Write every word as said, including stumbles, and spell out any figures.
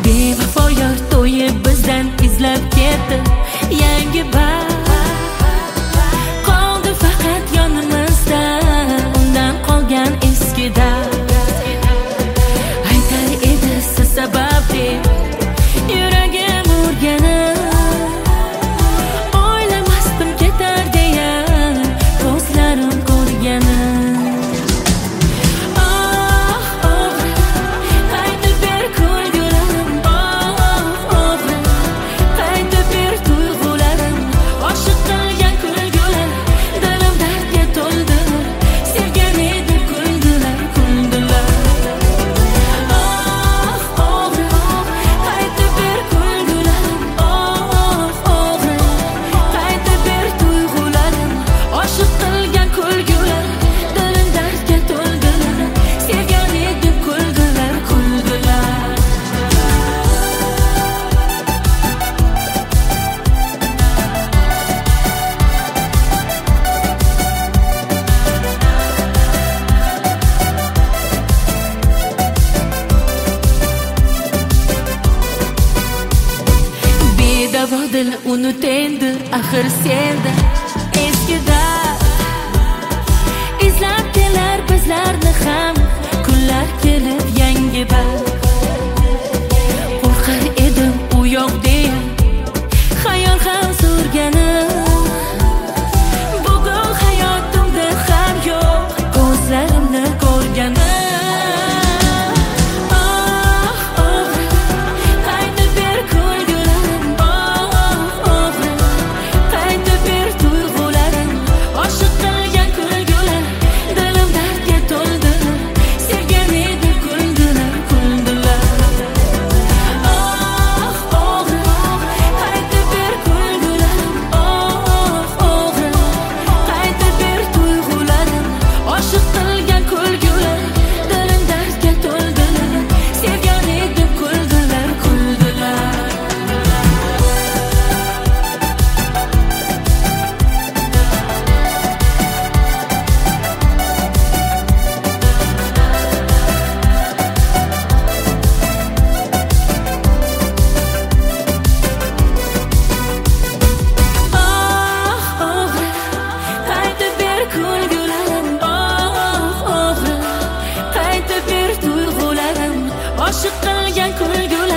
Bevafo yor to'yib bizdan izlab ketdi yangi baxt. Qoldi faqat yonimizda undan qolgan eski dard. Aytar edi siz sababli yuragim urganib, o'ylamasdim ketar deya ko'zlarim ko'rganim. Dil unutendi axir senda eski dard. Izlab kelar bizlarni ham kunlar kelib yangi baxt. Qo'rqar edim u yoq deya xayol ham surganim. Bugun hayotimda ham yo'q ko'zlarimni ko'rganim. Aşık qilgan kulgular